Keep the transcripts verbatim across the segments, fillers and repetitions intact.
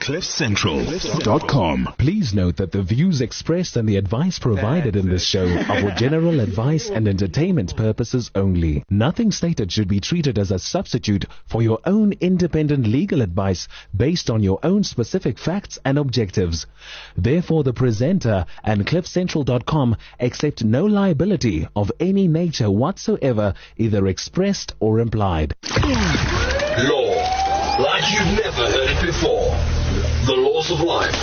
cliff central dot com. Please note that the views expressed and the advice provided in this show are for general advice and entertainment purposes only. Nothing stated should be treated as a substitute for your own independent legal advice based on your own specific facts and objectives. Therefore, the presenter and cliff central dot com accept no liability of any nature whatsoever, either expressed or implied. Law, like you've never heard it before. The Laws of Life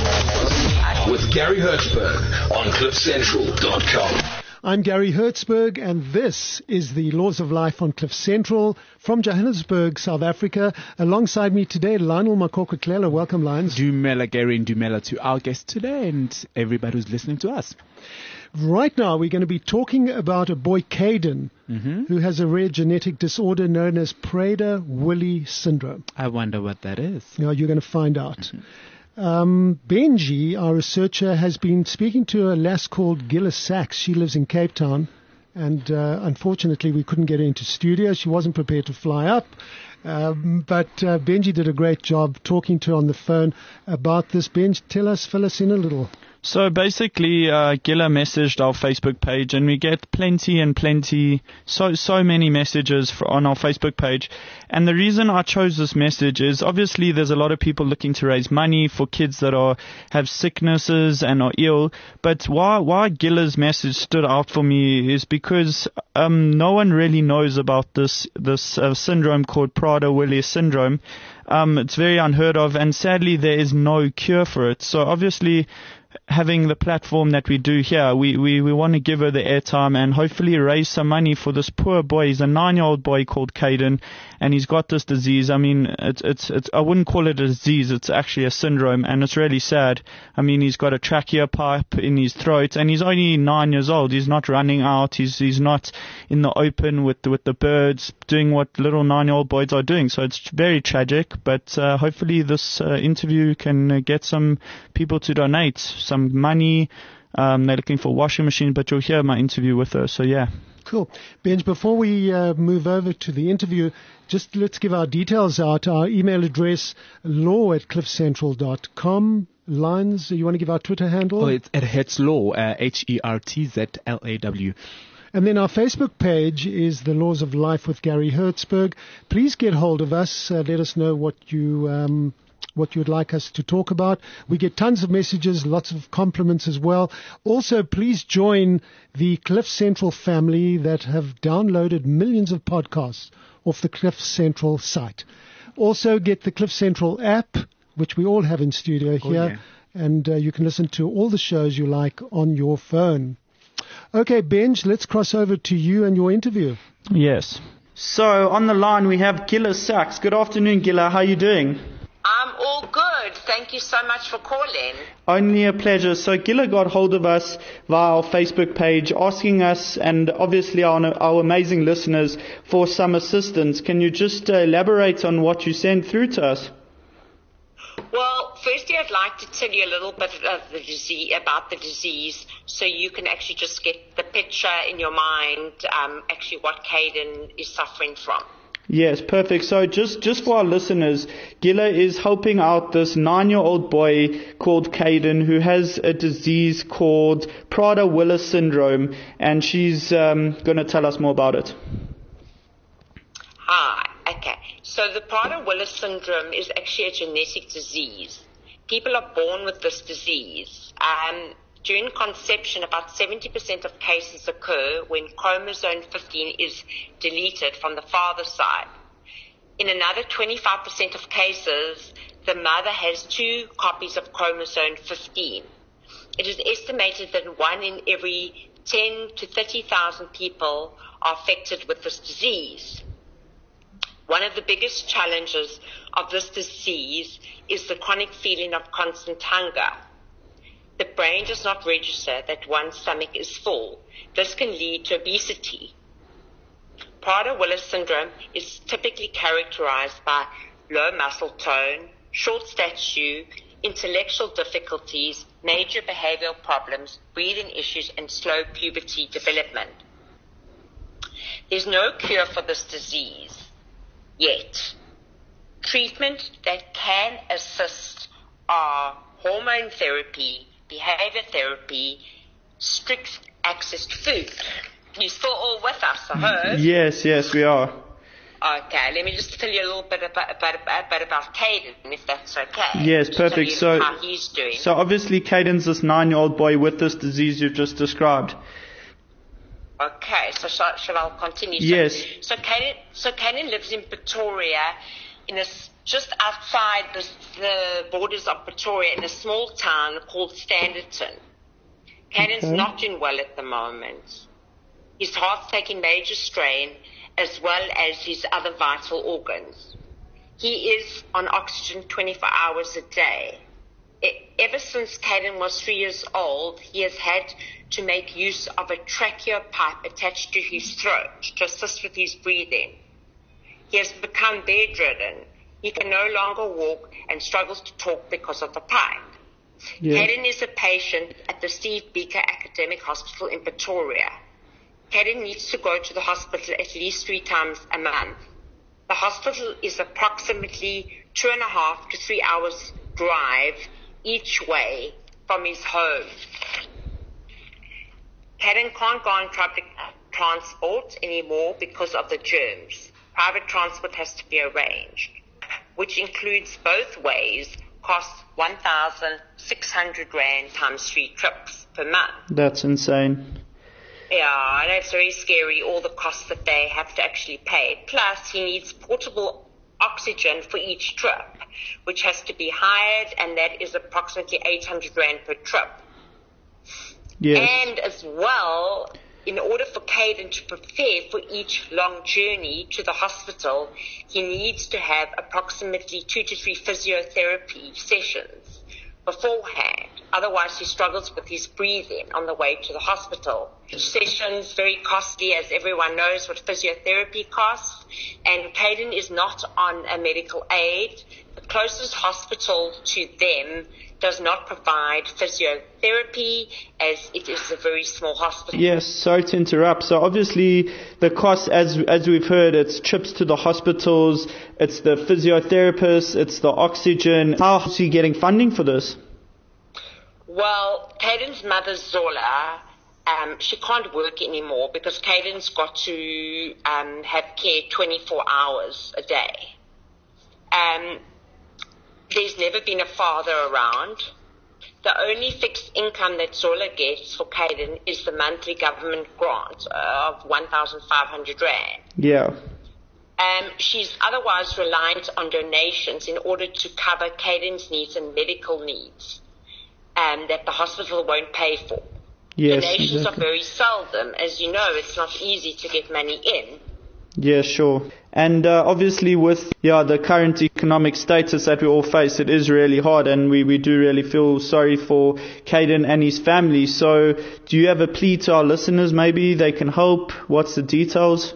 with Gary Hertzberg on cliff central dot com. I'm Gary Hertzberg, and this is the Laws of Life on Cliff Central from Johannesburg, South Africa. Alongside me today, Lionel Makoko-Klela. Welcome, Lions. Dumela, Gary, and Dumela to our guest today and everybody who's listening to us. Right now, we're going to be talking about a boy, Caden, mm-hmm. who has a rare genetic disorder known as Prader-Willi syndrome. I wonder what that is. Yeah, you're going to find out. Mm-hmm. Um, Benji, our researcher, has been speaking to a lass called Gilla Sachs. She lives in Cape Town, and uh, unfortunately we couldn't get her into studio. She wasn't prepared to fly up, um, but uh, Benji did a great job talking to her on the phone about this. Benji, tell us, fill us in a little. So basically, uh, Gilla messaged our Facebook page, and we get plenty and plenty, so so many messages for, on our Facebook page. And the reason I chose this message is obviously there's a lot of people looking to raise money for kids that are have sicknesses and are ill. But why why Gilla's message stood out for me is because um, no one really knows about this this uh, syndrome called Prader-Willi syndrome. Um, it's very unheard of, and sadly there is no cure for it. So obviously, having the platform that we do here, we, we, we want to give her the airtime and hopefully raise some money for this poor boy. He's a nine-year-old boy called Caden, and he's got this disease. I mean, it's, it's, it's, I wouldn't call it a disease. It's actually a syndrome, and it's really sad. I mean, he's got a trachea pipe in his throat, and he's only nine years old. He's not running out. He's, he's not in the open with, with the birds doing what little nine-year-old boys are doing. So it's very tragic, but uh, hopefully this uh, interview can uh, get some people to donate some money. Um, they're looking for a washing machine, but you'll hear my interview with her. So, yeah. Cool. Benj, before we uh, move over to the interview, just let's give our details out. Our email address, law at cliff central dot com. Lines, you want to give our Twitter handle? Oh, it's at Hertzlaw, uh, H E R T Z L A W. And then our Facebook page is The Laws of Life with Gary Hertzberg. Please get hold of us. Uh, let us know what you... Um, what you would like us to talk about. We get tons of messages, lots of compliments as well. Also, please join the Cliff Central family that have downloaded millions of podcasts off the Cliff Central site. Also, get the Cliff Central app, which we all have in studio here, oh, yeah. and uh, you can listen to all the shows you like on your phone. Okay, Benj, let's cross over to you and your interview. Yes. So, on the line we have Gilla Sachs. Good afternoon, Gilla. How are you doing? I'm all good. Thank you so much for calling. Only a pleasure. So Gilla got hold of us via our Facebook page asking us and obviously our, our amazing listeners for some assistance. Can you just uh, elaborate on what you sent through to us? Well, firstly, I'd like to tell you a little bit of the disease, about the disease so you can actually just get the picture in your mind, um, actually what Caden is suffering from. Yes, perfect. So just, just for our listeners, Gilla is helping out this nine-year-old boy called Caden who has a disease called Prader-Willi syndrome, and she's um, going to tell us more about it. Hi, okay. So the Prader-Willi syndrome is actually a genetic disease. People are born with this disease. Um, During conception, about seventy percent of cases occur when chromosome fifteen is deleted from the father's side. In another twenty-five percent of cases, the mother has two copies of chromosome fifteen. It is estimated that one in every ten to thirty thousand people are affected with this disease. One of the biggest challenges of this disease is the chronic feeling of constant hunger. The brain does not register that one's stomach is full. This can lead to obesity. Prader-Willi syndrome is typically characterized by low muscle tone, short stature, intellectual difficulties, major behavioral problems, breathing issues, and slow puberty development. There's no cure for this disease yet. Treatment that can assist hormone therapy, behavior therapy, strict access to food. You're still all with us, I hope. Yes, yes, we are. Okay, let me just tell you a little bit about, about, about, about Caden, if that's okay. Yes, Just perfect. tell you So, how he's doing. so obviously Caden's this nine-year-old boy with this disease you've just described. Okay, so shall, shall I continue? So, Yes. So Caden, so Caden lives in Pretoria, in a, s- just outside the, the borders of Pretoria, in a small town called Standerton. Caden's Okay. not doing well at the moment. His heart's taking major strain, as well as his other vital organs. He is on oxygen twenty-four hours a day. E- Ever since Caden was three years old, he has had to make use of a trachea pipe attached to his throat to assist with his breathing. He has become bedridden. He can no longer walk and struggles to talk because of the pipe. Yeah. Caden is a patient at the Steve Biko Academic Hospital in Pretoria. Caden needs to go to the hospital at least three times a month. The hospital is approximately two and a half to three hours drive each way from his home. Caden can't go on public transport anymore because of the germs. Private transport has to be arranged, which includes both ways, costs one thousand six hundred rand times three trips per month. That's insane. Yeah, that's very scary, all the costs that they have to actually pay. Plus, he needs portable oxygen for each trip, which has to be hired, and that is approximately eight hundred rand per trip. Yes. And as well, in order for Caden to prepare for each long journey to the hospital, he needs to have approximately two to three physiotherapy sessions beforehand. Otherwise, he struggles with his breathing on the way to the hospital. Each session's very costly, as everyone knows what physiotherapy costs, and Caden is not on a medical aid. The closest hospital to them does not provide physiotherapy, as it is a very small hospital. Yes, sorry to interrupt. So obviously the cost, as as we've heard, it's trips to the hospitals, it's the physiotherapists, it's the oxygen. How is he getting funding for this? Well, Caden's mother, Zola, um, she can't work anymore because Caden's got to um, have care twenty-four hours a day. Um, there's never been a father around. The only fixed income that Zola gets for Caden is the monthly government grant of one thousand five hundred rand. Yeah. Um, she's otherwise reliant on donations in order to cover Caden's needs and medical needs um, that the hospital won't pay for. Yes, Donations exactly. are very seldom. As you know, it's not easy to get money in. Yeah, sure. And uh, obviously with yeah the current economic status that we all face, it is really hard, and we, we do really feel sorry for Caden and his family. So do you have a plea to our listeners? Maybe they can help? What's the details?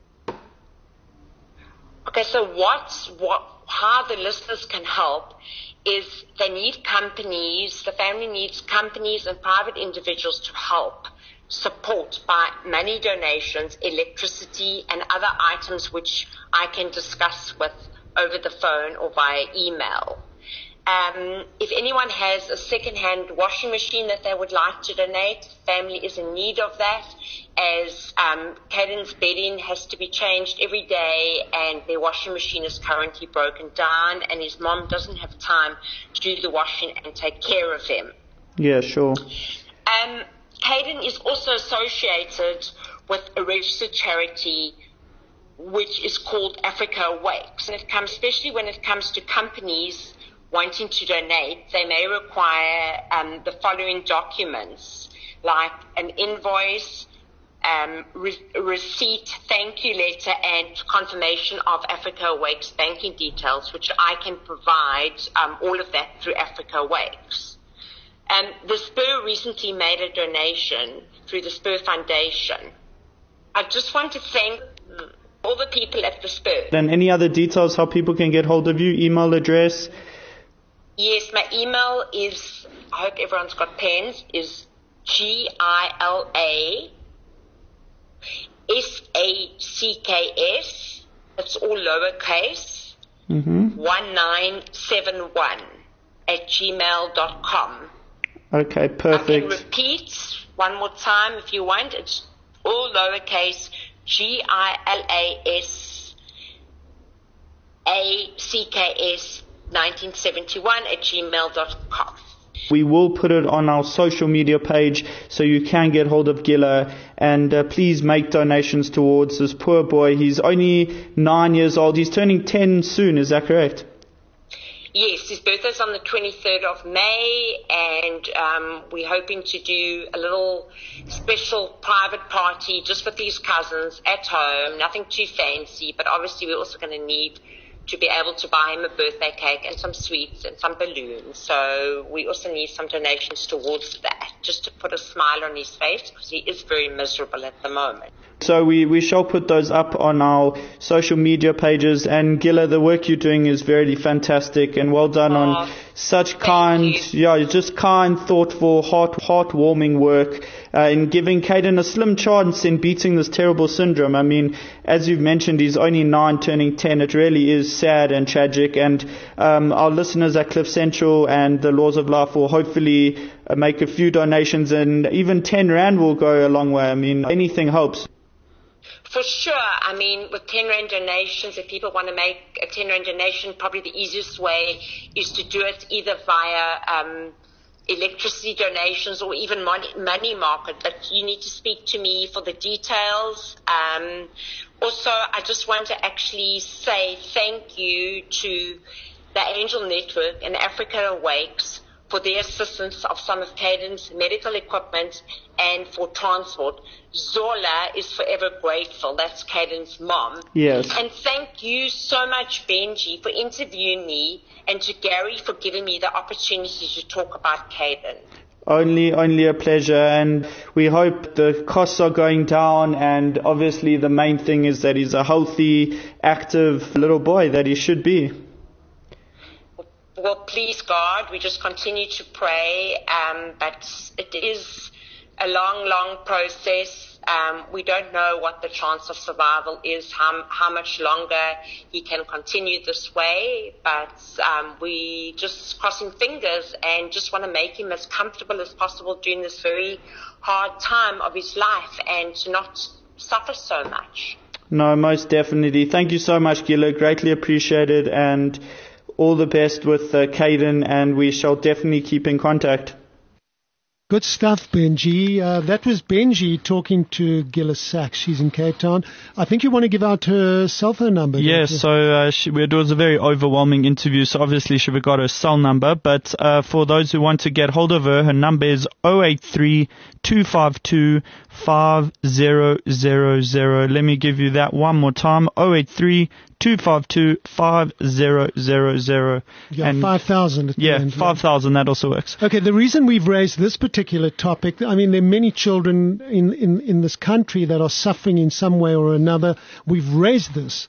Okay, so what's, what, how the listeners can help is they need companies, the family needs companies and private individuals to help support by money donations, electricity, and other items which I can discuss with over the phone or via email. Um, if anyone has a second-hand washing machine that they would like to donate, family is in need of that, as um, Caden's bedding has to be changed every day, and their washing machine is currently broken down, and his mom doesn't have time to do the washing and take care of him. Yeah, sure. Um, Caden is also associated with a registered charity which is called Africa Awakes. And it comes, especially when it comes to companies wanting to donate, they may require um, the following documents, like an invoice, um, re- receipt, thank you letter, and confirmation of Africa Awakes banking details, which I can provide um, all of that through Africa Awakes. Um, the Spur recently made a donation through the Spur Foundation. I just want to thank all the people at the Spur. And any other details how people can get hold of you? Email address? Yes, my email is, I hope everyone's got pens, is G I L A S A C K S, it's all lowercase, Mm-hmm. one nine seven one at gmail dot com. Okay, perfect. I can repeat one more time if you want. It's all lowercase, G I L A S A C K S nineteen seventy-one at gmail dot com. We will put it on our social media page so you can get hold of Gila, and uh, please make donations towards this poor boy. He's only nine years old. He's turning ten soon, is that correct? Yes, his birthday's on the twenty-third of May, and um, we're hoping to do a little special private party just with his cousins at home, nothing too fancy, but obviously we're also going to need to be able to buy him a birthday cake and some sweets and some balloons. So we also need some donations towards that, just to put a smile on his face, because he is very miserable at the moment. So we, we shall put those up on our social media pages. And Gila, the work you're doing is very fantastic, and well done Oh, on such kind, you. yeah, just kind, thoughtful, heart, heartwarming work uh, in giving Caden a slim chance in beating this terrible syndrome. I mean, as you've mentioned, he's only nine, turning ten. It really is sad and tragic. And um, our listeners at Cliff Central and the Laws of Life will hopefully uh, make a few donations, and even ten rand will go a long way. I mean, anything helps. For sure. I mean, with ten rand donations, if people want to make a ten rand donation, probably the easiest way is to do it either via um, electricity donations or even money, money market. But you need to speak to me for the details. Um, also, I just want to actually say thank you to the Angel Network and Africa Awakes for their assistance of some of Caden's medical equipment and for transport. Zola is forever grateful. That's Caden's mom. Yes. And thank you so much, Benji, for interviewing me, and to Gary for giving me the opportunity to talk about Caden. Only, only a pleasure, and we hope the costs are going down, and obviously the main thing is that he's a healthy, active little boy that he should be. Well, please, God, we just continue to pray, um, but it is a long, long process. Um, we don't know what the chance of survival is, how, how much longer he can continue this way, but um, we just crossing fingers and just want to make him as comfortable as possible during this very hard time of his life and to not suffer so much. No, most definitely. Thank you so much, Gila. Greatly appreciated, and all the best with uh, Caden, and we shall definitely keep in contact. Good stuff, Benji. Uh, that was Benji talking to Gillis Sachs. She's in Cape Town. I think you want to give out her cell phone number. Yes, so uh, she, it was a very overwhelming interview, so obviously she forgot her cell number. But uh, for those who want to get hold of her, her number is zero eight three, two five two, five zero zero zero. Let me give you that one more time. zero eight three, two five two, five zero zero zero. Yeah, and five thousand. Yeah, five thousand, that also works. Okay, the reason we've raised this particular topic, I mean, there are many children in, in, in this country that are suffering in some way or another. We've raised this.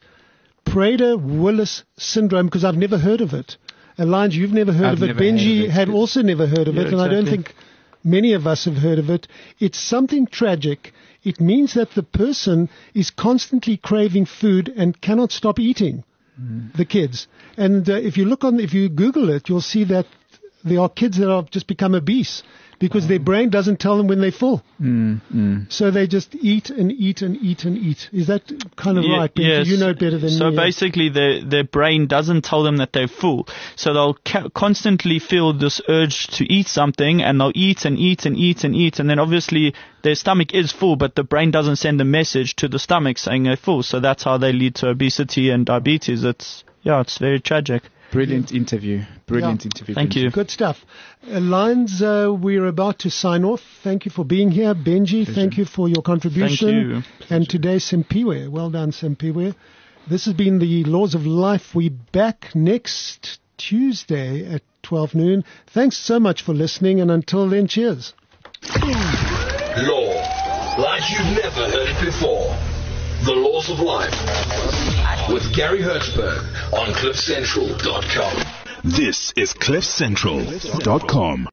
Prader-Willis syndrome, because I've never heard of it. Elijah, you've never heard I've of it. Never Benji heard of it. had also never heard of Yeah, it, and exactly. I don't think many of us have heard of it. It's something tragic. It means that the person is constantly craving food and cannot stop eating. Mm. The kids. And uh, if you look on, if you Google it, you'll see that there are kids that have just become obese because oh. their brain doesn't tell them when they're full. Mm, mm. So they just eat and eat and eat and eat. Is that kind of yeah, right? Yes. You know it better than so me. So basically their, their brain doesn't tell them that they're full. So they'll ca- constantly feel this urge to eat something, and they'll eat and eat and eat and eat. And then obviously their stomach is full, but the brain doesn't send a message to the stomach saying they're full. So that's how they lead to obesity and diabetes. It's, yeah, it's very tragic. Brilliant interview. Brilliant Yeah. interview. Thank you. Good stuff. Uh, Lions, uh, we're about to sign off. Thank you for being here. Benji, Pleasure. thank you for your contribution. Thank you. And today, Simpiwe. Well done, Simpiwe. This has been the Laws of Life. We're back next Tuesday at twelve noon. Thanks so much for listening, and until then, cheers. Law, like you've never heard it before. The Laws of Life with Gary Hertzberg on cliff central dot com. This is cliff central dot com.